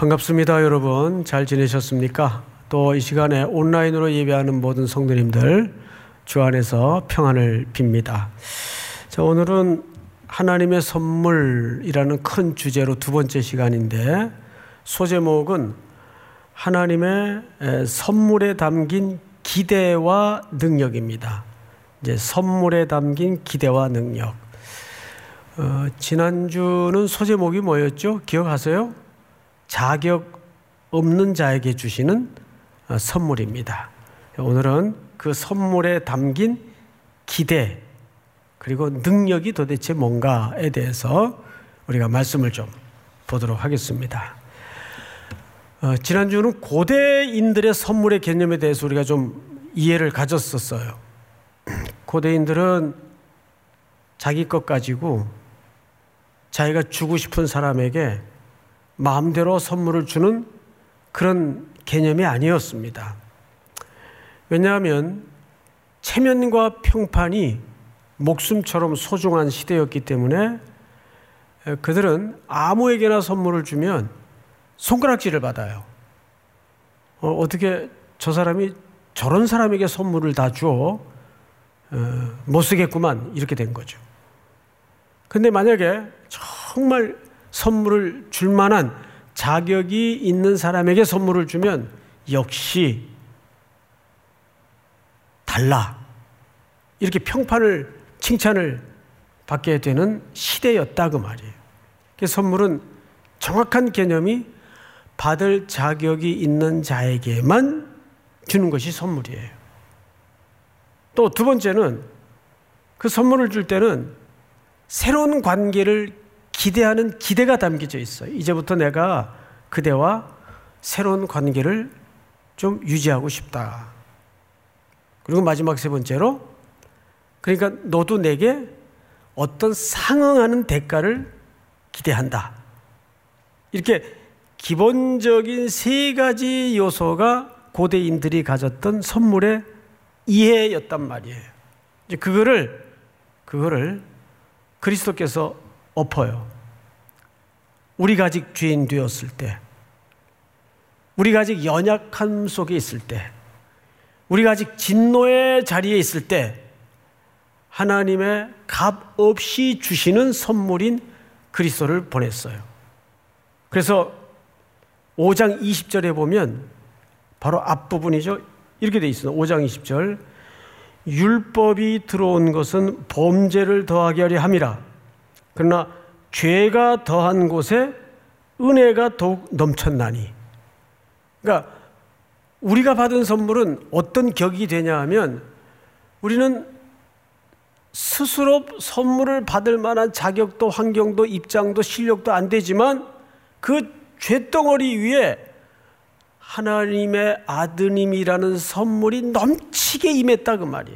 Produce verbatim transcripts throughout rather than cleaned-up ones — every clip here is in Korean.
반갑습니다. 여러분 잘 지내셨습니까? 또 이 시간에 온라인으로 예배하는 모든 성도님들 주 안에서 평안을 빕니다. 자, 오늘은 하나님의 선물이라는 큰 주제로 두 번째 시간인데, 소제목은 하나님의 선물에 담긴 기대와 능력입니다. 이제 선물에 담긴 기대와 능력. 어, 지난주는 소제목이 뭐였죠? 기억하세요? 자격 없는 자에게 주시는 어, 선물입니다. 오늘은 그 선물에 담긴 기대 그리고 능력이 도대체 뭔가에 대해서 우리가 말씀을 좀 보도록 하겠습니다. 어, 지난주는 고대인들의 선물의 개념에 대해서 우리가 좀 이해를 가졌었어요. 고대인들은 자기 것 가지고 자기가 주고 싶은 사람에게 마음대로 선물을 주는 그런 개념이 아니었습니다. 왜냐하면 체면과 평판이 목숨처럼 소중한 시대였기 때문에 그들은 아무에게나 선물을 주면 손가락질을 받아요. 어, 어떻게 저 사람이 저런 사람에게 선물을 다 줘? 어, 못 쓰겠구만, 이렇게 된 거죠. 근데 만약에 정말 선물을 줄 만한 자격이 있는 사람에게 선물을 주면 역시 달라, 이렇게 평판을, 칭찬을 받게 되는 시대였다 그 말이에요. 그래서 선물은 정확한 개념이 받을 자격이 있는 자에게만 주는 것이 선물이에요. 또 두 번째는 그 선물을 줄 때는 새로운 관계를 기대하는 기대가 담겨져 있어요. 이제부터 내가 그대와 새로운 관계를 좀 유지하고 싶다. 그리고 마지막 세 번째로, 그러니까 너도 내게 어떤 상응하는 대가를 기대한다. 이렇게 기본적인 세 가지 요소가 고대인들이 가졌던 선물의 이해였단 말이에요. 이제 그거를 그거를 그리스도께서 엎어요. 우리가 아직 죄인 되었을 때, 우리가 아직 연약함 속에 있을 때, 우리가 아직 진노의 자리에 있을 때 하나님의 값 없이 주시는 선물인 그리스도를 보냈어요. 그래서 오 장 이십 절에 보면 바로 앞부분이죠. 이렇게 돼 있어요. 오 장 이십 절. 율법이 들어온 것은 범죄를 더하게 하려 함이라. 그러나 죄가 더한 곳에 은혜가 더욱 넘쳤나니. 그러니까 우리가 받은 선물은 어떤 격이 되냐 하면, 우리는 스스로 선물을 받을 만한 자격도 환경도 입장도 실력도 안 되지만 그 죄덩어리 위에 하나님의 아드님이라는 선물이 넘치게 임했다 그 말이에요.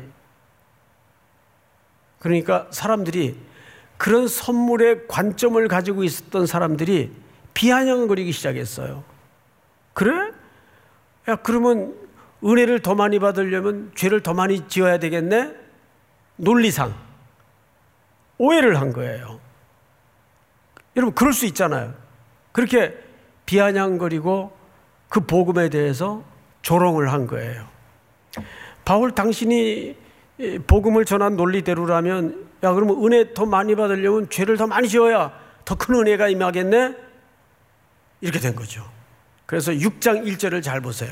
그러니까 사람들이, 그런 선물의 관점을 가지고 있었던 사람들이 비아냥거리기 시작했어요. 그래? 야, 그러면 은혜를 더 많이 받으려면 죄를 더 많이 지어야 되겠네? 논리상 오해를 한 거예요. 여러분, 그럴 수 있잖아요. 그렇게 비아냥거리고 그 복음에 대해서 조롱을 한 거예요. 바울, 당신이 복음을 전한 논리대로라면, 야, 그러면 은혜 더 많이 받으려면 죄를 더 많이 지어야 더 큰 은혜가 임하겠네? 이렇게 된 거죠. 그래서 육 장 일 절을 잘 보세요.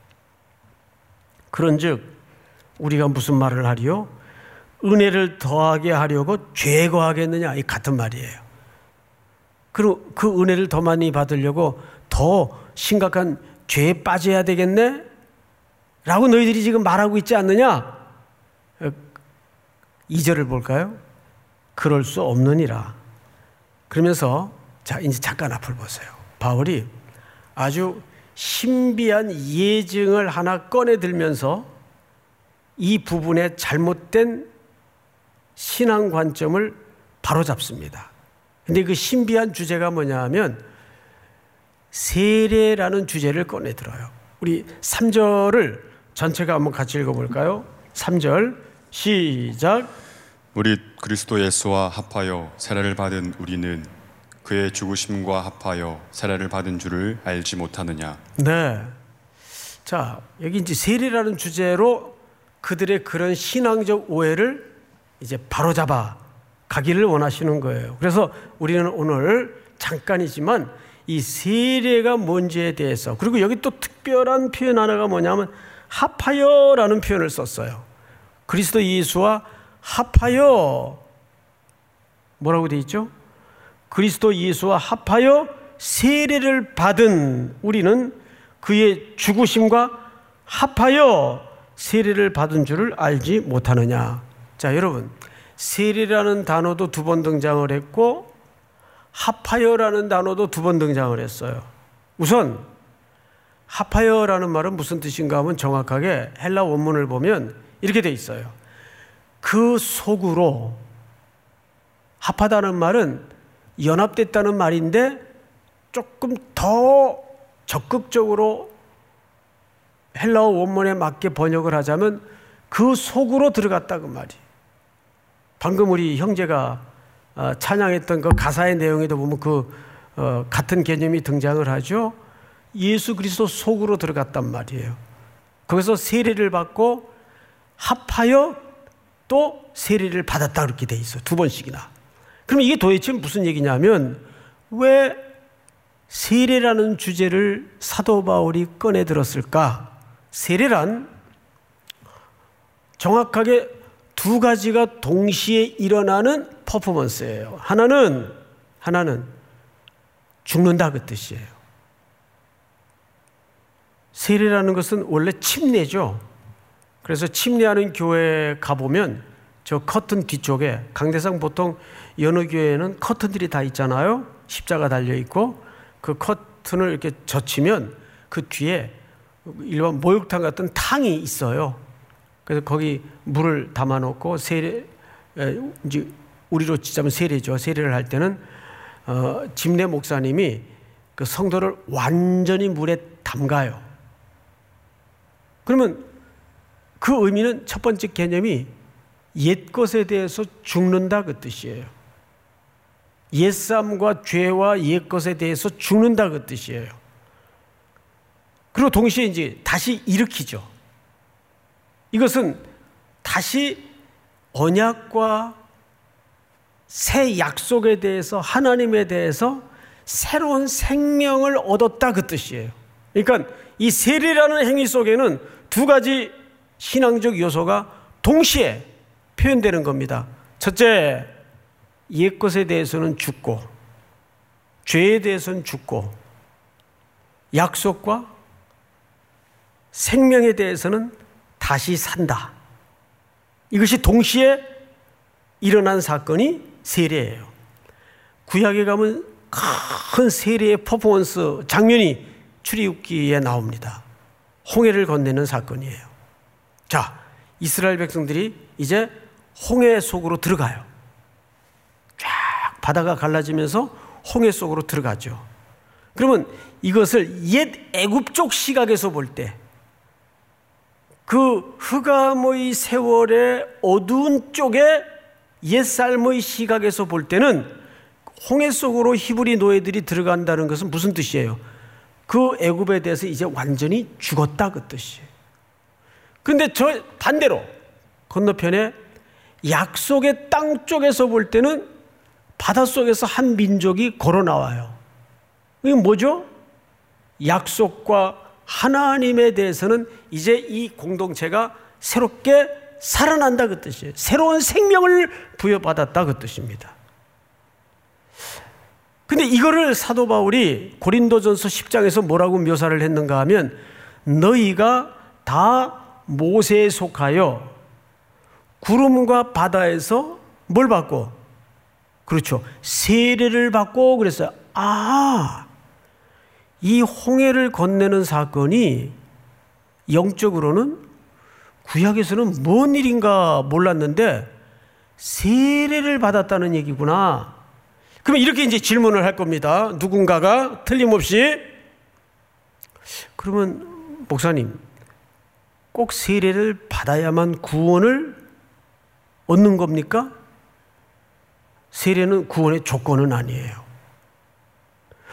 그런즉 우리가 무슨 말을 하리요? 은혜를 더하게 하려고 죄 거하겠느냐? 이 같은 말이에요. 그리고 그 은혜를 더 많이 받으려고 더 심각한 죄에 빠져야 되겠네? 라고 너희들이 지금 말하고 있지 않느냐? 이 절을 볼까요? 그럴 수 없느니라. 그러면서, 자, 이제 잠깐 앞을 보세요. 바울이 아주 신비한 예증을 하나 꺼내 들면서 이 부분의 잘못된 신앙 관점을 바로잡습니다. 근데 그 신비한 주제가 뭐냐 하면 세례라는 주제를 꺼내 들어요. 우리 삼 절을 전체가 한번 같이 읽어볼까요? 삼 절 시작. 우리 그리스도 예수와 합하여 세례를 받은 우리는 그의 죽으심과 합하여 세례를 받은 줄을 알지 못하느냐. 네. 자, 여기 이제 세례라는 주제로 그들의 그런 신앙적 오해를 이제 바로잡아 가기를 원하시는 거예요. 그래서 우리는 오늘 잠깐이지만 이 세례가 뭔지에 대해서, 그리고 여기 또 특별한 표현 하나가 뭐냐면 합하여라는 표현을 썼어요. 그리스도 예수와 합하여 뭐라고 되어 있죠? 그리스도 예수와 합하여 세례를 받은 우리는 그의 죽으심과 합하여 세례를 받은 줄을 알지 못하느냐. 자, 여러분, 세례라는 단어도 두 번 등장을 했고 합하여라는 단어도 두 번 등장을 했어요. 우선 합하여라는 말은 무슨 뜻인가 하면 정확하게 헬라 원문을 보면 이렇게 돼 있어요. 그 속으로, 합하다는 말은 연합됐다는 말인데 조금 더 적극적으로 헬라어 원문에 맞게 번역을 하자면 그 속으로 들어갔다 그 말이에요. 방금 우리 형제가 찬양했던 그 가사의 내용에도 보면 그 같은 개념이 등장을 하죠. 예수 그리스도 속으로 들어갔단 말이에요. 거기서 세례를 받고 합하여 또 세례를 받았다 그렇게 돼 있어요. 두 번씩이나. 그럼 이게 도대체 무슨 얘기냐면 왜 세례라는 주제를 사도 바울이 꺼내 들었을까? 세례란 정확하게 두 가지가 동시에 일어나는 퍼포먼스예요. 하나는 하나는 죽는다 그 뜻이에요. 세례라는 것은 원래 침례죠. 그래서 침례하는 교회에 가보면 저 커튼 뒤쪽에, 강대상 보통 여느 교회에는 커튼들이 다 있잖아요. 십자가 달려있고 그 커튼을 이렇게 젖히면 그 뒤에 일반 목욕탕 같은 탕이 있어요. 그래서 거기 물을 담아놓고 세례, 이제 우리로 치자면 세례죠. 세례를 할 때는 어, 집례 목사님이 그 성도를 완전히 물에 담가요. 그러면 그 의미는 첫 번째 개념이 옛 것에 대해서 죽는다 그 뜻이에요. 옛삶과 죄와 옛 것에 대해서 죽는다 그 뜻이에요. 그리고 동시에 이제 다시 일으키죠. 이것은 다시 언약과 새 약속에 대해서, 하나님에 대해서 새로운 생명을 얻었다 그 뜻이에요. 그러니까 이 세례라는 행위 속에는 두 가지 신앙적 요소가 동시에 표현되는 겁니다. 첫째, 옛 것에 대해서는 죽고, 죄에 대해서는 죽고, 약속과 생명에 대해서는 다시 산다. 이것이 동시에 일어난 사건이 세례예요. 구약에 가면 큰 세례의 퍼포먼스 장면이 출애굽기에 나옵니다. 홍해를 건네는 사건이에요. 자, 이스라엘 백성들이 이제 홍해 속으로 들어가요. 쫙 바다가 갈라지면서 홍해 속으로 들어가죠. 그러면 이것을 옛 애굽족 시각에서 볼 때, 그 흑암의 세월의 어두운 쪽에 옛삶의 시각에서 볼 때는 홍해 속으로 히브리 노예들이 들어간다는 것은 무슨 뜻이에요? 그 애굽에 대해서 이제 완전히 죽었다 그 뜻이에요. 그런데 저 반대로 건너편에 약속의 땅 쪽에서 볼 때는 바닷속에서 한 민족이 걸어 나와요. 이게 뭐죠? 약속과 하나님에 대해서는 이제 이 공동체가 새롭게 살아난다 그 뜻이에요. 새로운 생명을 부여받았다 그 뜻입니다. 근데 이거를 사도 바울이 고린도전서 십 장에서 뭐라고 묘사를 했는가 하면 너희가 다 모세에 속하여 구름과 바다에서 뭘 받고? 그렇죠. 세례를 받고 그랬어요. 아, 이 홍해를 건네는 사건이 영적으로는 구약에서는 뭔 일인가 몰랐는데 세례를 받았다는 얘기구나. 그러면 이렇게 이제 질문을 할 겁니다. 누군가가 틀림없이 그러면 목사님 꼭 세례를 받아야만 구원을 얻는 겁니까? 세례는 구원의 조건은 아니에요.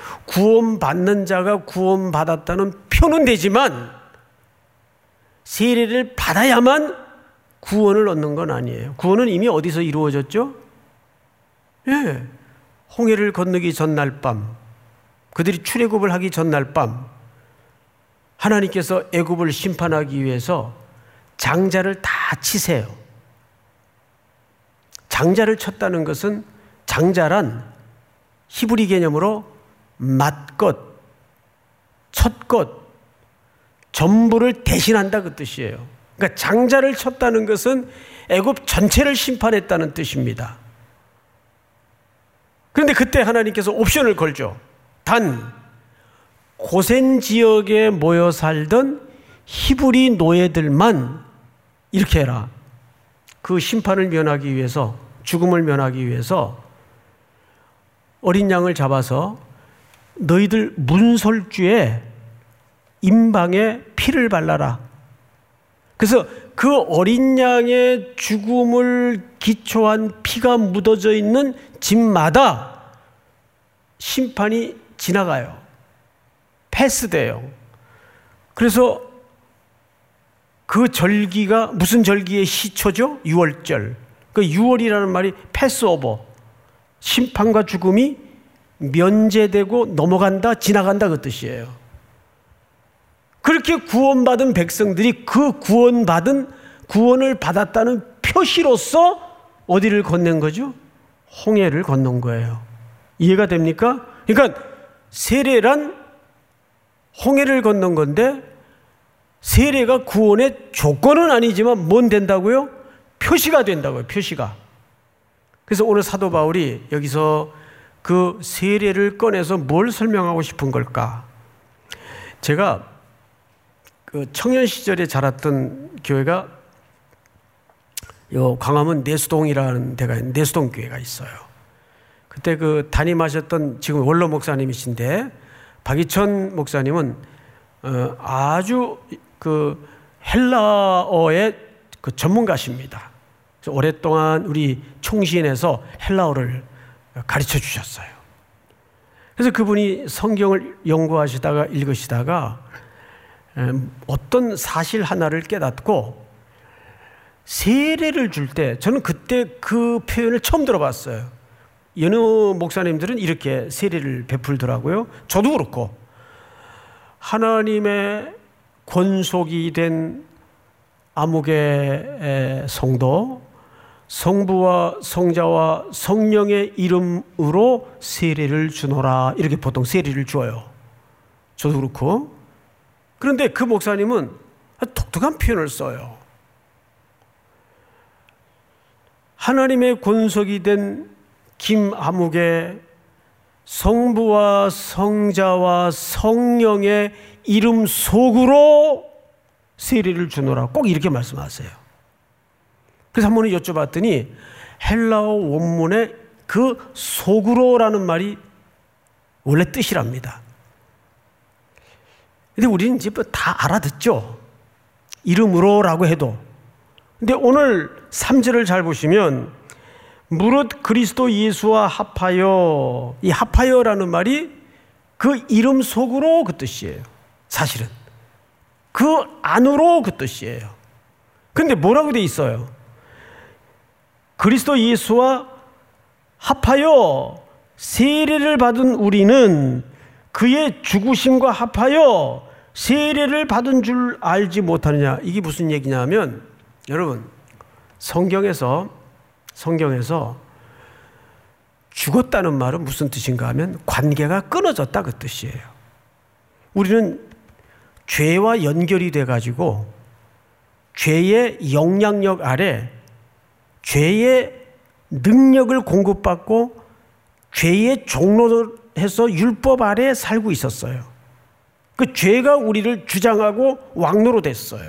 구원받는 자가 구원받았다는 표는 되지만 세례를 받아야만 구원을 얻는 건 아니에요. 구원은 이미 어디서 이루어졌죠? 예, 홍해를 건너기 전날 밤, 그들이 출애굽을 하기 전날 밤 하나님께서 애굽을 심판하기 위해서 장자를 다 치세요. 장자를 쳤다는 것은, 장자란 히브리 개념으로 맏것, 첫것, 전부를 대신한다 그 뜻이에요. 그러니까 장자를 쳤다는 것은 애굽 전체를 심판했다는 뜻입니다. 그런데 그때 하나님께서 옵션을 걸죠. 단 고센 지역에 모여 살던 히브리 노예들만 이렇게 해라. 그 심판을 면하기 위해서, 죽음을 면하기 위해서 어린 양을 잡아서 너희들 문설주에 임방에 피를 발라라. 그래서 그 어린 양의 죽음을 기초한 피가 묻어져 있는 집마다 심판이 지나가요. 패스돼요. 그래서 그 절기가 무슨 절기의 시초죠? 유월절. 그 유월이라는 말이 패스오버, 심판과 죽음이 면제되고 넘어간다, 지나간다 그 뜻이에요. 그렇게 구원받은 백성들이 그 구원받은, 구원을 받았다는 표시로서 어디를 건넨 거죠? 홍해를 건넌 거예요. 이해가 됩니까? 그러니까 세례란 홍해를 건넌 건데, 세례가 구원의 조건은 아니지만 뭔 된다고요? 표시가 된다고요. 표시가. 그래서 오늘 사도 바울이 여기서 그 세례를 꺼내서 뭘 설명하고 싶은 걸까? 제가 그 청년 시절에 자랐던 교회가 요 광화문 내수동이라는 데가 있는 내수동 교회가 있어요. 그때 그 담임하셨던 지금 원로 목사님이신데 박이천 목사님은 어 아주 그 헬라어의 그 전문가십니다. 그래서 오랫동안 우리 총신에서 헬라어를 가르쳐 주셨어요. 그래서 그분이 성경을 연구하시다가 읽으시다가 어떤 사실 하나를 깨닫고 세례를 줄 때, 저는 그때 그 표현을 처음 들어봤어요. 여느 목사님들은 이렇게 세례를 베풀더라고요. 저도 그렇고, 하나님의 권속이 된 아무개 성도, 성부와 성자와 성령의 이름으로 세례를 주노라, 이렇게 보통 세례를 줘요. 저도 그렇고. 그런데 그 목사님은 독특한 표현을 써요. 하나님의 권속이 된 김아무개 성부와 성자와 성령의 이름 속으로 세례를 주노라, 꼭 이렇게 말씀하세요. 그래서 한 번은 여쭤봤더니 헬라어 원문에 그 속으로라는 말이 원래 뜻이랍니다. 근데 우리는 이제 다 알아듣죠. 이름으로라고 해도. 근데 오늘 삼 절을 잘 보시면 무릇 그리스도 예수와 합하여, 이 합하여라는 말이 그 이름 속으로 그 뜻이에요. 사실은 그 안으로 그 뜻이에요. 근데 뭐라고 돼 있어요? 그리스도 예수와 합하여 세례를 받은 우리는 그의 죽으심과 합하여 세례를 받은 줄 알지 못하느냐. 이게 무슨 얘기냐면, 여러분, 성경에서 성경에서 죽었다는 말은 무슨 뜻인가 하면 관계가 끊어졌다 그 뜻이에요. 우리는 죄와 연결이 돼가지고 죄의 영향력 아래 죄의 능력을 공급받고 죄의 종로로 해서 율법 아래 살고 있었어요. 그 죄가 우리를 주장하고 왕노로 됐어요.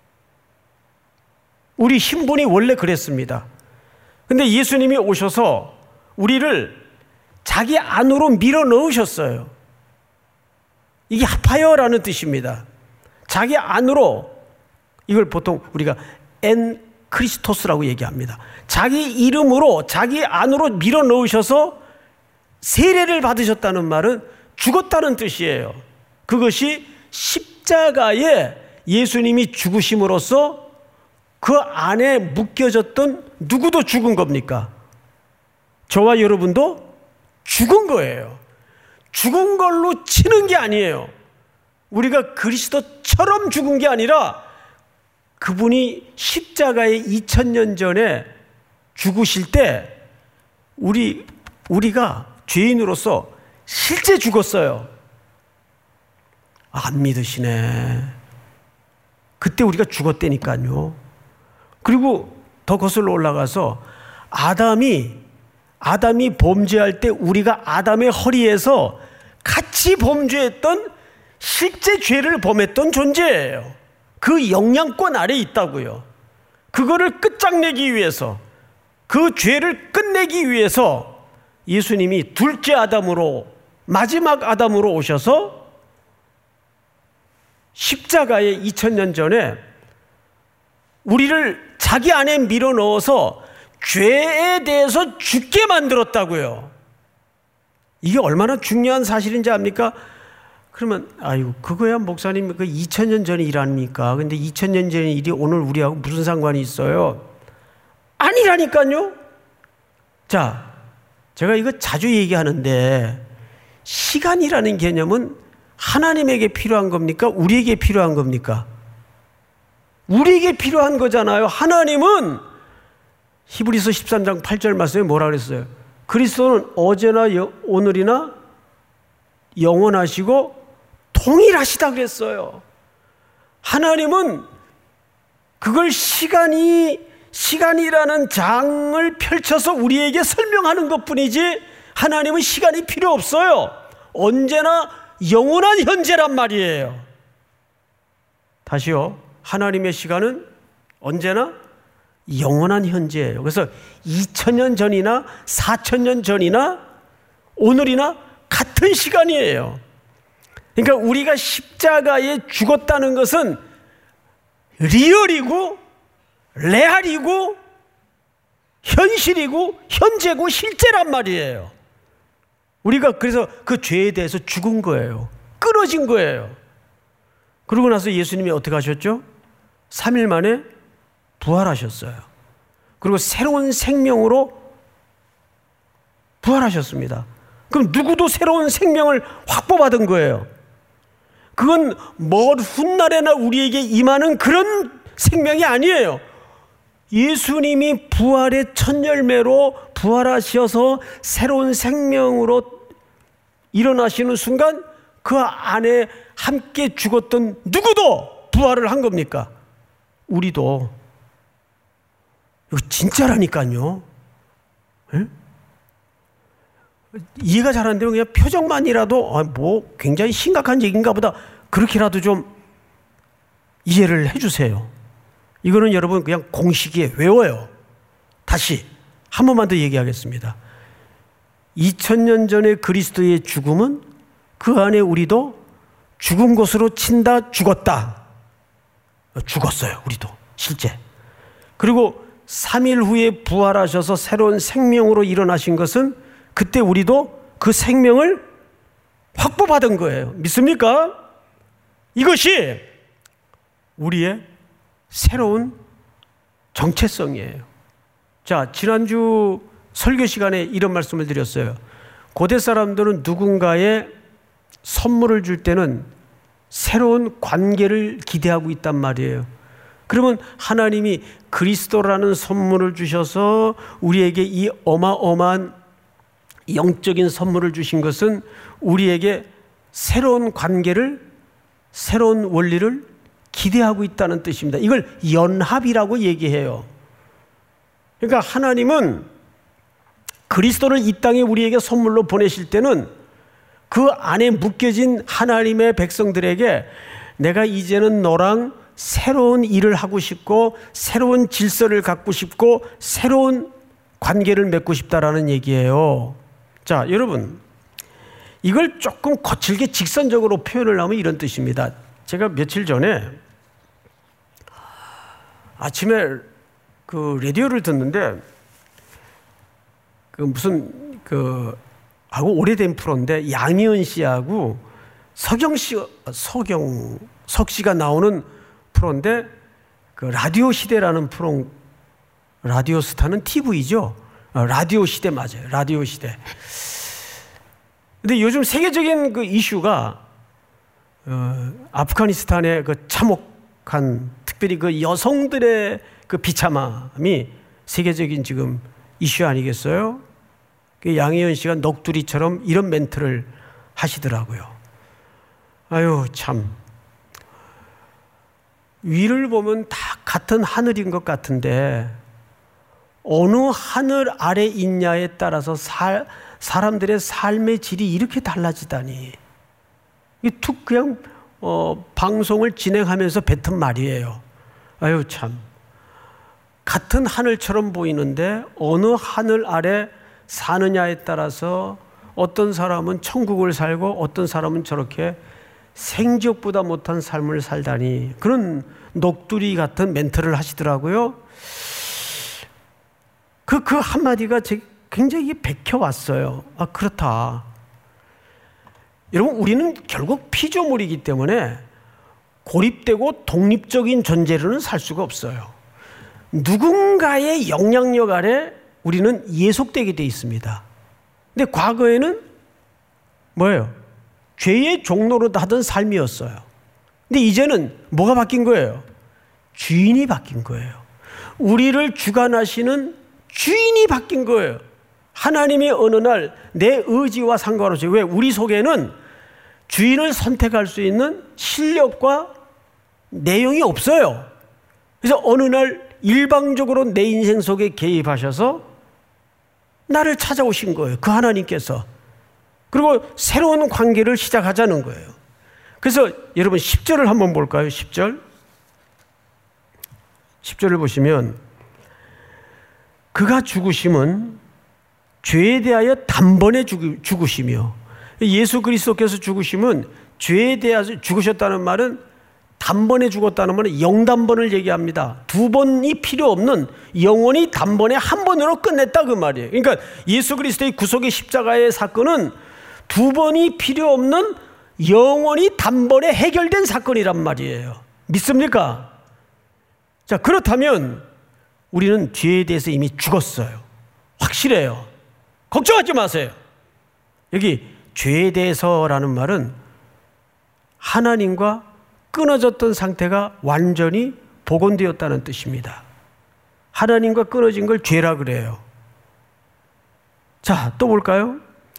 우리 신분이 원래 그랬습니다. 근데 예수님이 오셔서 우리를 자기 안으로 밀어 넣으셨어요. 이게 합하여라는 뜻입니다. 자기 안으로, 이걸 보통 우리가 엔 크리스토스라고 얘기합니다. 자기 이름으로 자기 안으로 밀어 넣으셔서 세례를 받으셨다는 말은 죽었다는 뜻이에요. 그것이 십자가에 예수님이 죽으심으로써 그 안에 묶여졌던 누구도 죽은 겁니까? 저와 여러분도 죽은 거예요. 죽은 걸로 치는 게 아니에요. 우리가 그리스도처럼 죽은 게 아니라 그분이 십자가에 이천 년 전에 죽으실 때 우리, 우리가 죄인으로서 실제 죽었어요. 안 믿으시네. 그때 우리가 죽었다니까요. 그리고 더 거슬러 올라가서 아담이 아담이 범죄할 때 우리가 아담의 허리에서 같이 범죄했던 실제 죄를 범했던 존재예요. 그 영향권 아래에 있다고요. 그거를 끝장내기 위해서, 그 죄를 끝내기 위해서 예수님이 둘째 아담으로, 마지막 아담으로 오셔서 십자가에 이천 년 전에 우리를 자기 안에 밀어넣어서 죄에 대해서 죽게 만들었다고요. 이게 얼마나 중요한 사실인지 압니까? 그러면 아이고 그거야 목사님 그 이천 년 전의 일 아닙니까? 근데 이천 년 전의 일이 오늘 우리하고 무슨 상관이 있어요? 아니라니까요. 자, 제가 이거 자주 얘기하는데 시간이라는 개념은 하나님에게 필요한 겁니까? 우리에게 필요한 겁니까? 우리에게 필요한 거잖아요. 하나님은 히브리서 십삼 장 팔 절 말씀에 뭐라 그랬어요? 그리스도는 어제나 여, 오늘이나 영원하시고 동일하시다 그랬어요. 하나님은 그걸 시간이 시간이라는 장을 펼쳐서 우리에게 설명하는 것뿐이지 하나님은 시간이 필요 없어요. 언제나 영원한 현재란 말이에요. 다시요. 하나님의 시간은 언제나 영원한 현재예요. 그래서 이천 년 전이나 사천 년 전이나 오늘이나 같은 시간이에요. 그러니까 우리가 십자가에 죽었다는 것은 리얼이고 레알이고 현실이고 현재고 실제란 말이에요. 우리가 그래서 그 죄에 대해서 죽은 거예요. 끊어진 거예요. 그러고 나서 예수님이 어떻게 하셨죠? 삼 일 만에 부활하셨어요. 그리고 새로운 생명으로 부활하셨습니다. 그럼 누구도 새로운 생명을 확보받은 거예요. 그건 먼 훗날에나 우리에게 임하는 그런 생명이 아니에요. 예수님이 부활의 첫 열매로 부활하셔서 새로운 생명으로 일어나시는 순간 그 안에 함께 죽었던 누구도 부활을 한 겁니까? 우리도. 이거 진짜라니까요. 에? 이해가 잘 안 되면 그냥 표정만이라도 아, 뭐 굉장히 심각한 얘기인가 보다 그렇게라도 좀 이해를 해주세요. 이거는 여러분 그냥 공식에 외워요. 다시 한 번만 더 얘기하겠습니다. 이천 년 전의 그리스도의 죽음은 그 안에 우리도 죽은 것으로 친다 죽었다. 죽었어요. 우리도 실제. 그리고 삼 일 후에 부활하셔서 새로운 생명으로 일어나신 것은 그때 우리도 그 생명을 확보받은 거예요. 믿습니까? 이것이 우리의 새로운 정체성이에요. 자, 지난주 설교 시간에 이런 말씀을 드렸어요. 고대 사람들은 누군가의 선물을 줄 때는 새로운 관계를 기대하고 있단 말이에요. 그러면 하나님이 그리스도라는 선물을 주셔서 우리에게 이 어마어마한 영적인 선물을 주신 것은 우리에게 새로운 관계를, 새로운 원리를 기대하고 있다는 뜻입니다. 이걸 연합이라고 얘기해요. 그러니까 하나님은 그리스도를 이 땅에 우리에게 선물로 보내실 때는 그 안에 묶여진 하나님의 백성들에게 내가 이제는 너랑 새로운 일을 하고 싶고 새로운 질서를 갖고 싶고 새로운 관계를 맺고 싶다라는 얘기예요. 자, 여러분, 이걸 조금 거칠게 직선적으로 표현을 하면 이런 뜻입니다. 제가 며칠 전에 아침에 그 라디오를 듣는데 그 무슨 그 하고 오래된 프로인데 양희은 씨하고 서경 씨, 서경, 석 씨가 나오는 프로인데 그 라디오 시대라는 프로, 라디오 스타는 티비죠. 라디오 시대 맞아요. 라디오 시대. 근데 요즘 세계적인 그 이슈가 어, 아프가니스탄의 그 참혹한 특별히 그 여성들의 그 비참함이 세계적인 지금 이슈 아니겠어요? 그 양희은 씨가 넋두리처럼 이런 멘트를 하시더라고요. 아유 참 위를 보면 다 같은 하늘인 것 같은데 어느 하늘 아래 있냐에 따라서 사, 사람들의 삶의 질이 이렇게 달라지다니. 이게 툭 그냥 어, 방송을 진행하면서 뱉은 말이에요. 아유 참 같은 하늘처럼 보이는데 어느 하늘 아래 사느냐에 따라서 어떤 사람은 천국을 살고 어떤 사람은 저렇게 생지옥보다 못한 삶을 살다니. 그런 녹두리 같은 멘트를 하시더라고요. 그, 그 한마디가 굉장히 bek혀왔어요. 아, 그렇다. 여러분, 우리는 결국 피조물이기 때문에 고립되고 독립적인 존재로는 살 수가 없어요. 누군가의 영향력 아래 우리는 예속되게 돼 있습니다. 근데 과거에는 뭐예요? 죄의 종로로 하던 삶이었어요. 근데 이제는 뭐가 바뀐 거예요? 주인이 바뀐 거예요. 우리를 주관하시는 주인이 바뀐 거예요. 하나님이 어느 날 내 의지와 상관없이, 왜? 우리 속에는 주인을 선택할 수 있는 실력과 내용이 없어요. 그래서 어느 날 일방적으로 내 인생 속에 개입하셔서 나를 찾아오신 거예요. 그 하나님께서. 그리고 새로운 관계를 시작하자는 거예요. 그래서 여러분 십 절을 한번 볼까요? 십 절. 십 절을 보시면 그가 죽으심은 죄에 대하여 단번에 죽으시며, 예수 그리스도께서 죽으심은 죄에 대해서 죽으셨다는 말은 단번에 죽었다는 말은 영단번을 얘기합니다. 두 번이 필요 없는 영원히 단번에 한 번으로 끝냈다 그 말이에요. 그러니까 예수 그리스도의 구속의 십자가의 사건은 두 번이 필요 없는 영원히 단번에 해결된 사건이란 말이에요. 믿습니까? 자, 그렇다면 우리는 죄에 대해서 이미 죽었어요. 확실해요. 걱정하지 마세요. 여기 죄에 대해서라는 말은 하나님과 끊어졌던 상태가 완전히 복원되었다는 뜻입니다. 하나님과 끊어진 걸 죄라 그래요. 자, 또 볼까요?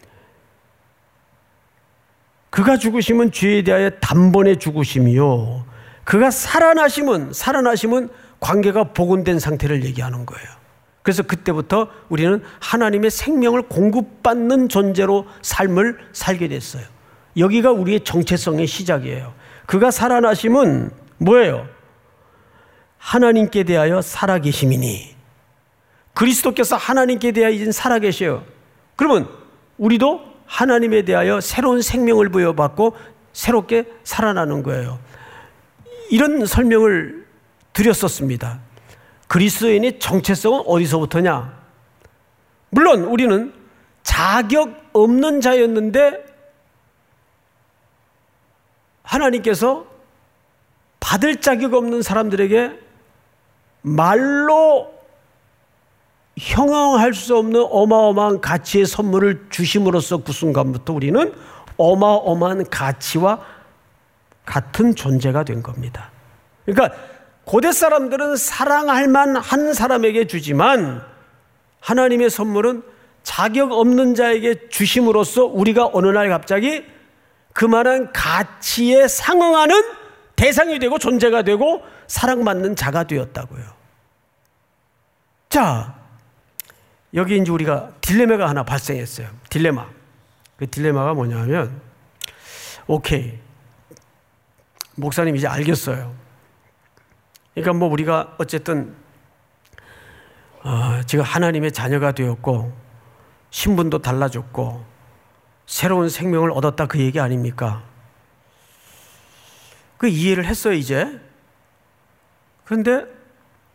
그가 죽으심은 죄에 대하여 단번에 죽으심이요, 그가 살아나심은 살아나심은 관계가 복원된 상태를 얘기하는 거예요. 그래서 그때부터 우리는 하나님의 생명을 공급받는 존재로 삶을 살게 됐어요. 여기가 우리의 정체성의 시작이에요. 그가 살아나심은 뭐예요? 하나님께 대하여 살아계심이니. 그리스도께서 하나님께 대하여 이제 살아계셔요. 그러면 우리도 하나님에 대하여 새로운 생명을 부여받고 새롭게 살아나는 거예요. 이런 설명을 드렸었습니다. 그리스도인의 정체성은 어디서부터냐? 물론 우리는 자격 없는 자였는데 하나님께서 받을 자격 없는 사람들에게 말로 형용할 수 없는 어마어마한 가치의 선물을 주심으로써 그 순간부터 우리는 어마어마한 가치와 같은 존재가 된 겁니다. 그러니까 고대 사람들은 사랑할 만한 사람에게 주지만 하나님의 선물은 자격 없는 자에게 주심으로써 우리가 어느 날 갑자기 그만한 가치에 상응하는 대상이 되고 존재가 되고 사랑받는 자가 되었다고요. 자, 여기 이제 우리가 딜레마가 하나 발생했어요. 딜레마. 그 딜레마가 뭐냐면, 오케이, 목사님 이제 알겠어요. 그러니까 뭐 우리가 어쨌든 어, 지금 하나님의 자녀가 되었고 신분도 달라졌고 새로운 생명을 얻었다 그 얘기 아닙니까? 그 이해를 했어요 이제. 그런데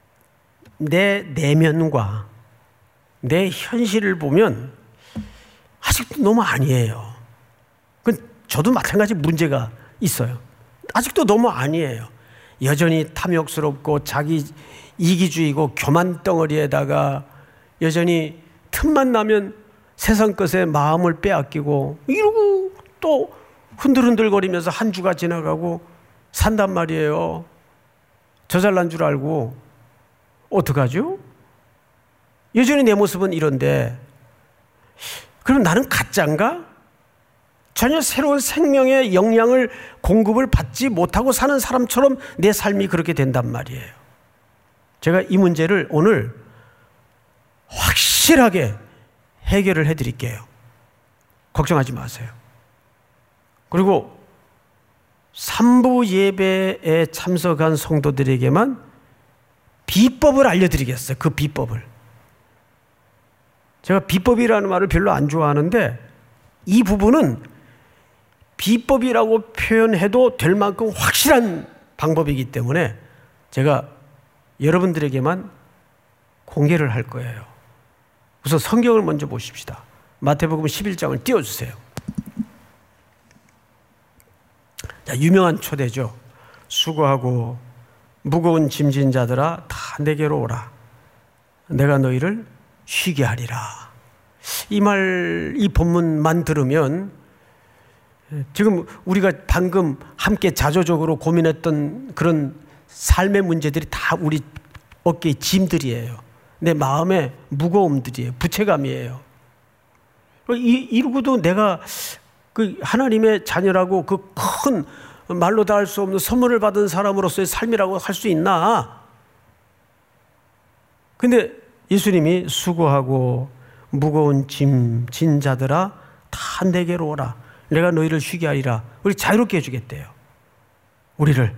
내 내면과 내 현실을 보면 아직도 너무 아니에요. 그 저도 마찬가지 문제가 있어요. 아직도 너무 아니에요. 여전히 탐욕스럽고 자기 이기주의고 교만 덩어리에다가 여전히 틈만 나면 세상 것에 마음을 빼앗기고 이러고 또 흔들흔들거리면서 한 주가 지나가고 산단 말이에요. 저 잘난 줄 알고. 어떡하죠? 여전히 내 모습은 이런데 그럼 나는 가짜인가? 전혀 새로운 생명의 영향을 공급을 받지 못하고 사는 사람처럼 내 삶이 그렇게 된단 말이에요. 제가 이 문제를 오늘 확실하게 해결을 해드릴게요. 걱정하지 마세요. 그리고 삼부 예배에 참석한 성도들에게만 비법을 알려드리겠어요. 그 비법을. 제가 비법이라는 말을 별로 안 좋아하는데 이 부분은 비법이라고 표현해도 될 만큼 확실한 방법이기 때문에 제가 여러분들에게만 공개를 할 거예요. 우선 성경을 먼저 보십시다. 마태복음 십일 장을 띄워주세요. 자, 유명한 초대죠. 수고하고 무거운 짐진 자들아 다 내게로 오라. 내가 너희를 쉬게 하리라. 이 말, 이 본문만 들으면 지금 우리가 방금 함께 자조적으로 고민했던 그런 삶의 문제들이 다 우리 어깨의 짐들이에요. 내 마음의 무거움들이에요. 부채감이에요. 이, 이러고도 내가 그 하나님의 자녀라고 그 큰 말로 다 할 수 없는 선물을 받은 사람으로서의 삶이라고 할 수 있나? 근데 예수님이 수고하고 무거운 짐 진 자들아 다 내게로 오라. 내가 너희를 쉬게 하리라. 우리 자유롭게 해주겠대요. 우리를.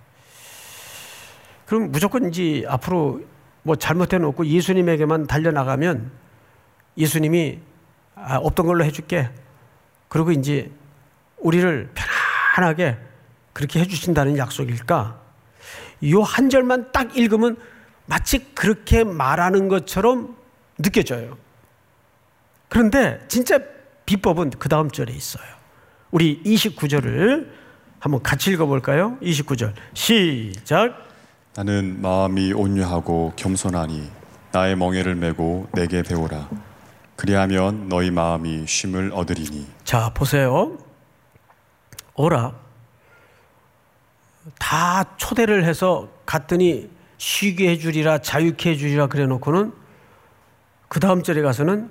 그럼 무조건 이제 앞으로 뭐 잘못해놓고 예수님에게만 달려나가면 예수님이 아, 없던 걸로 해줄게. 그리고 이제 우리를 편안하게 그렇게 해주신다는 약속일까? 이 한 절만 딱 읽으면 마치 그렇게 말하는 것처럼 느껴져요. 그런데 진짜 비법은 그 다음 절에 있어요. 우리 이십구 절을 한번 같이 읽어볼까요? 이십구 절 시작. 나는 마음이 온유하고 겸손하니 나의 멍에를 메고 내게 배우라. 그리하면 너희 마음이 쉼을 얻으리니. 자, 보세요. 오라. 다 초대를 해서 갔더니 쉬게 해주리라, 자유케 해주리라 그래 놓고는 그 다음 절에 가서는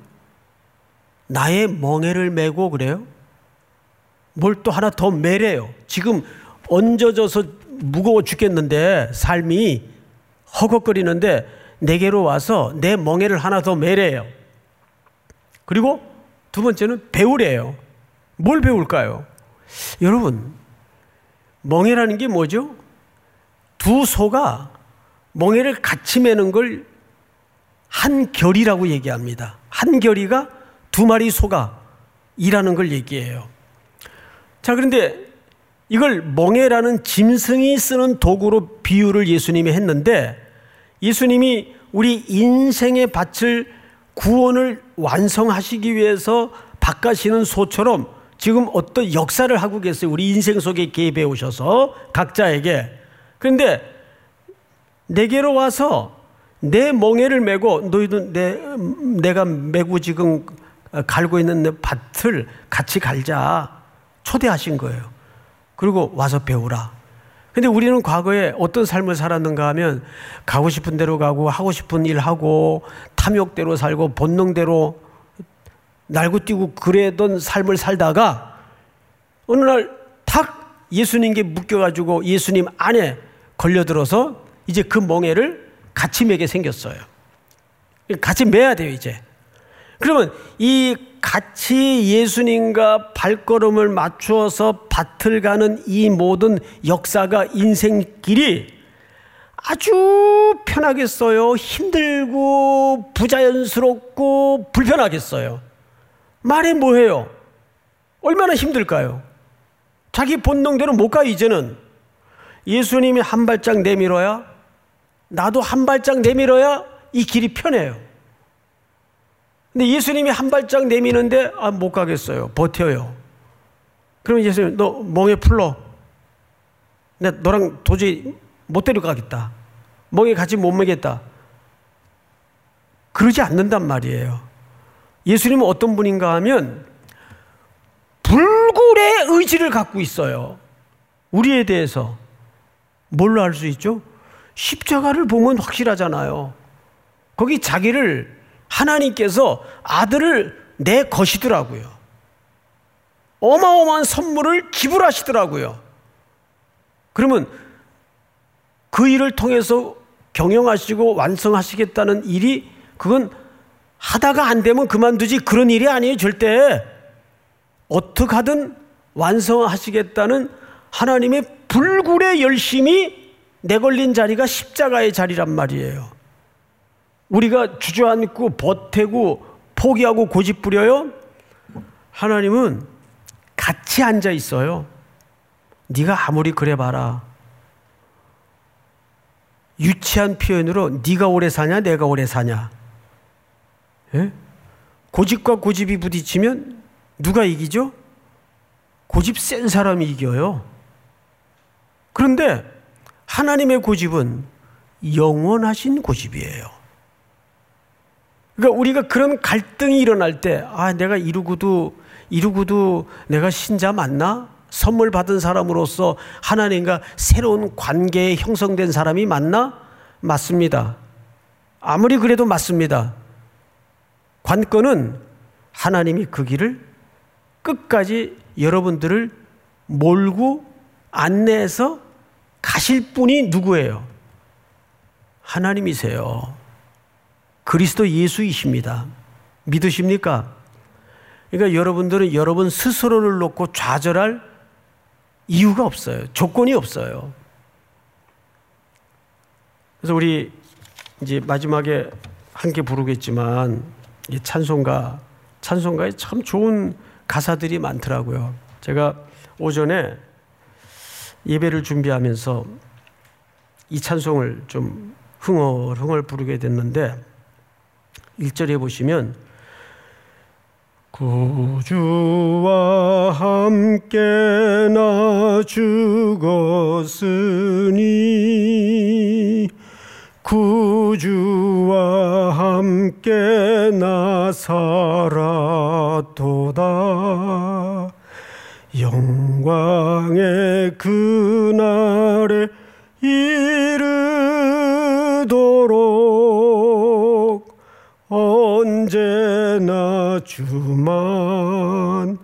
나의 멍에를 메고 그래요. 뭘 또 하나 더 메래요. 지금 얹어져서 무거워 죽겠는데 삶이 허걱거리는데 내게로 와서 내 멍에를 하나 더 메래요. 그리고 두 번째는 배우래요. 뭘 배울까요? 여러분, 멍에라는 게 뭐죠? 두 소가 멍에를 같이 매는 걸 한 결이라고 얘기합니다. 한 결이가 두 마리 소가 일하는 걸 얘기해요. 자, 그런데 이걸 멍에라는 짐승이 쓰는 도구로 비유를 예수님이 했는데 예수님이 우리 인생의 밭을 구원을 완성하시기 위해서 바꿔시는 소처럼 지금 어떤 역사를 하고 계세요. 우리 인생 속에 개입해 오셔서 각자에게. 그런데 내게로 와서 내 멍에를 메고 너희도 내, 내가 메고 지금 갈고 있는 내 밭을 같이 갈자 초대하신 거예요. 그리고 와서 배우라. 근데 우리는 과거에 어떤 삶을 살았는가 하면 가고 싶은 대로 가고 하고 싶은 일 하고 탐욕대로 살고 본능대로 날고 뛰고 그러던 삶을 살다가 어느 날 탁 예수님께 묶여가지고 예수님 안에 걸려들어서 이제 그 멍에를 같이 매게 생겼어요. 같이 매야 돼요 이제. 그러면 이 같이 예수님과 발걸음을 맞추어서 밭을 가는 이 모든 역사가 인생길이 아주 편하겠어요? 힘들고 부자연스럽고 불편하겠어요? 말해 뭐해요? 얼마나 힘들까요? 자기 본능대로 못 가요. 이제는 예수님이 한 발짝 내밀어야, 나도 한 발짝 내밀어야 이 길이 편해요. 근데 예수님이 한 발짝 내미는데 아, 못 가겠어요. 버텨요. 그러면 예수님, 너 멍에 풀러. 내가 너랑 도저히 못 데려가겠다. 멍에 같이 못 매겠다. 그러지 않는단 말이에요. 예수님은 어떤 분인가 하면 불굴의 의지를 갖고 있어요. 우리에 대해서. 뭘로 알 수 있죠? 십자가를 보면 확실하잖아요. 거기 자기를 하나님께서 아들을 내 것이더라고요. 어마어마한 선물을 기부하시더라고요. 그러면 그 일을 통해서 경영하시고 완성하시겠다는 일이 그건 하다가 안 되면 그만두지 그런 일이 아니에요. 절대. 어떻게 하든 완성하시겠다는 하나님의 불굴의 열심이 내걸린 자리가 십자가의 자리란 말이에요. 우리가 주저앉고 버티고 포기하고 고집부려요. 하나님은 같이 앉아 있어요. 네가 아무리 그래 봐라. 유치한 표현으로 네가 오래 사냐 내가 오래 사냐. 예? 고집과 고집이 부딪히면 누가 이기죠? 고집 센 사람이 이겨요. 그런데 하나님의 고집은 영원하신 고집이에요. 그러니까 우리가 그런 갈등이 일어날 때, 아, 내가 이루고도, 이루고도 내가 신자 맞나? 선물 받은 사람으로서 하나님과 새로운 관계에 형성된 사람이 맞나? 맞습니다. 아무리 그래도 맞습니다. 관건은 하나님이 그 길을 끝까지 여러분들을 몰고 안내해서 가실 분이 누구예요? 하나님이세요. 그리스도 예수이십니다. 믿으십니까? 그러니까 여러분들은 여러분 스스로를 놓고 좌절할 이유가 없어요. 조건이 없어요. 그래서 우리 이제 마지막에 함께 부르겠지만 이 찬송가, 찬송가에 참 좋은 가사들이 많더라고요. 제가 오전에 예배를 준비하면서 이 찬송을 좀 흥얼흥얼 부르게 됐는데 일 절에 보시면 구주와 함께 나 죽었으니 구주와 함께 나 살았도다. 영광의 그날에 이르도록 언제나 주만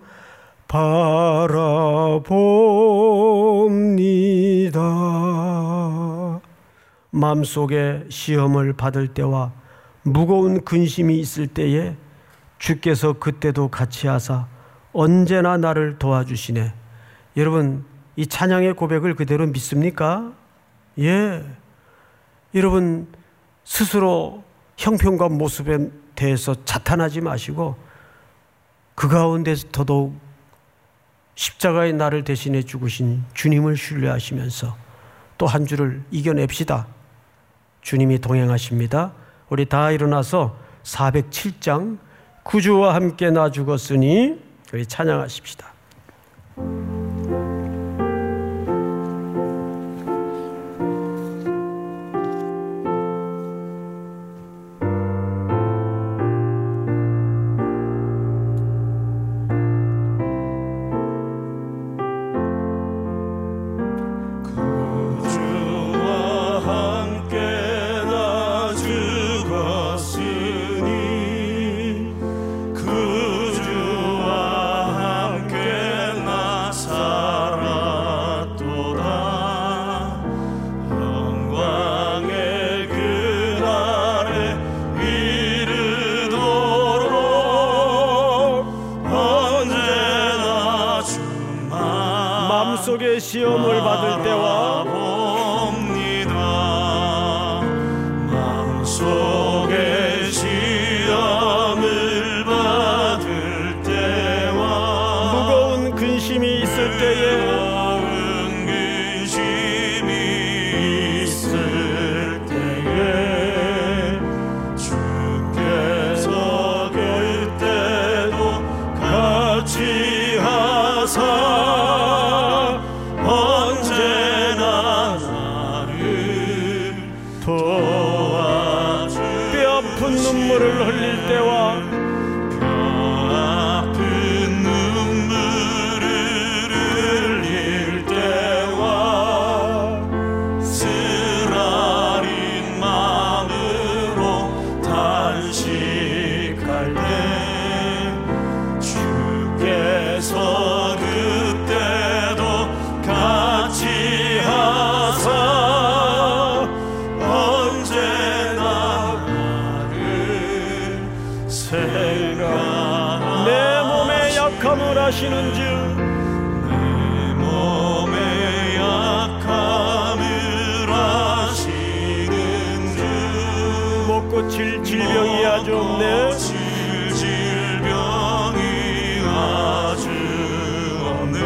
바라봅니다. 마음속에 시험을 받을 때와 무거운 근심이 있을 때에 주께서 그때도 같이 하사 언제나 나를 도와주시네. 여러분, 이 찬양의 고백을 그대로 믿습니까? 예. 여러분 스스로 형편과 모습에 대해서 자탄하지 마시고 그 가운데서 더더욱 십자가의 나를 대신해 죽으신 주님을 신뢰하시면서 또 한 주를 이겨냅시다. 주님이 동행하십니다. 우리 다 일어나서 사백칠 장 구주와 함께 나 죽었으니 우리 찬양하십시다. 시험을 받을 때와 마음속에 시험을 받을 때와 무거운 근심이 있을 때에 무거운 근심이 있을 때에 주께서 고칠 질병이 아주 없네. 질병이 아주 없네.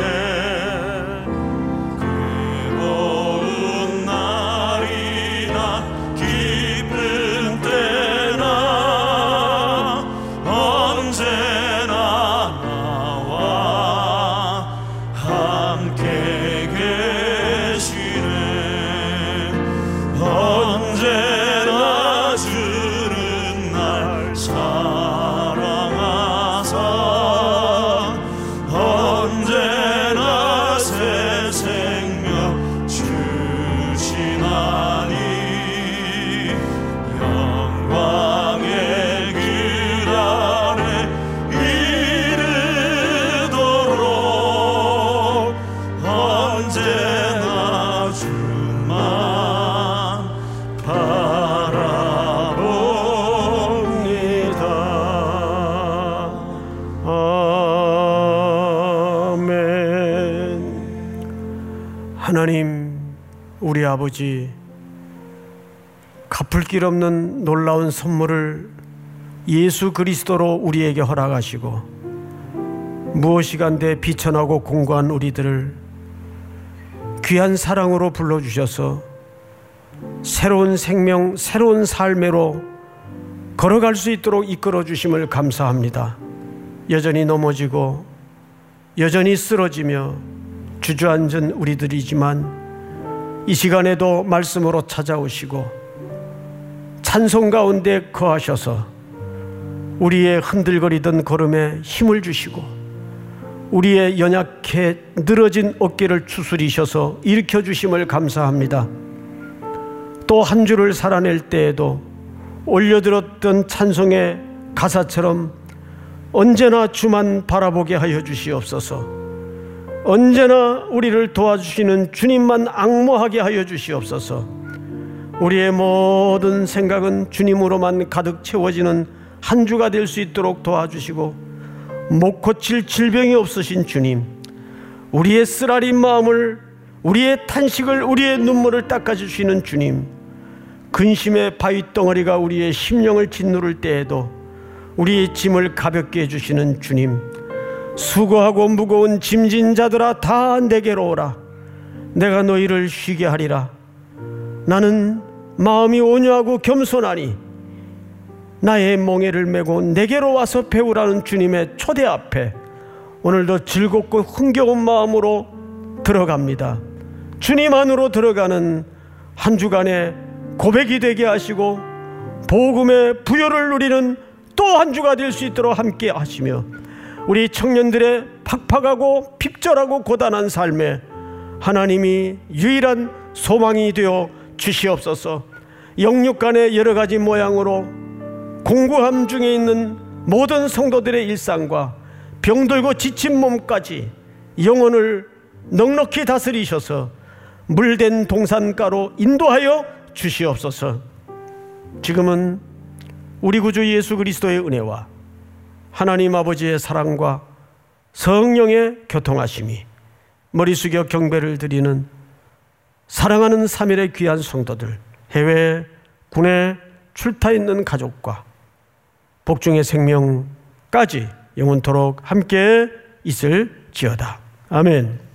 괴로운 날이나 기쁜 때나 언제나 나와 함께 계시네. 언제나 주는 날 사랑하사 언제나 새 생명 주시나니 영광의 길 아래 이르도록 언제나 주만 바라봅니다. 아멘. 하나님, 우리 아버지, 갚을 길 없는 놀라운 선물을 예수 그리스도로 우리에게 허락하시고 무엇이간데 비천하고 공고한 우리들을 귀한 사랑으로 불러주셔서 새로운 생명, 새로운 삶으로 걸어갈 수 있도록 이끌어 주심을 감사합니다. 여전히 넘어지고 여전히 쓰러지며 주저앉은 우리들이지만 이 시간에도 말씀으로 찾아오시고 찬송 가운데 거하셔서 우리의 흔들거리던 걸음에 힘을 주시고 우리의 연약해 늘어진 어깨를 추스리셔서 일으켜 주심을 감사합니다. 또 한 주를 살아낼 때에도 올려들었던 찬송의 가사처럼 언제나 주만 바라보게 하여 주시옵소서. 언제나 우리를 도와주시는 주님만 앙모하게 하여 주시옵소서. 우리의 모든 생각은 주님으로만 가득 채워지는 한 주가 될 수 있도록 도와주시고 못 고칠 질병이 없으신 주님, 우리의 쓰라린 마음을, 우리의 탄식을, 우리의 눈물을 닦아주시는 주님, 근심의 바위덩어리가 우리의 심령을 짓누를 때에도 우리의 짐을 가볍게 해주시는 주님, 수고하고 무거운 짐진 자들아 다 내게로 오라. 내가 너희를 쉬게 하리라. 나는 마음이 온유하고 겸손하니 나의 멍에를 메고 내게로 와서 배우라는 주님의 초대 앞에 오늘도 즐겁고 흥겨운 마음으로 들어갑니다. 주님 안으로 들어가는 한 주간의 고백이 되게 하시고 복음의 부요를 누리는 또 한 주가 될 수 있도록 함께 하시며 우리 청년들의 팍팍하고 핍절하고 고단한 삶에 하나님이 유일한 소망이 되어 주시옵소서. 영육간의 여러 가지 모양으로 공고함 중에 있는 모든 성도들의 일상과 병들고 지친 몸까지 영혼을 넉넉히 다스리셔서 물된 동산가로 인도하여 주시옵소서. 지금은 우리 구주 예수 그리스도의 은혜와 하나님 아버지의 사랑과 성령의 교통하심이 머리 숙여 경배를 드리는 사랑하는 삼일의 귀한 성도들, 해외 군에 출타 있는 가족과 복중의 생명까지 영원토록 함께 있을지어다. 아멘.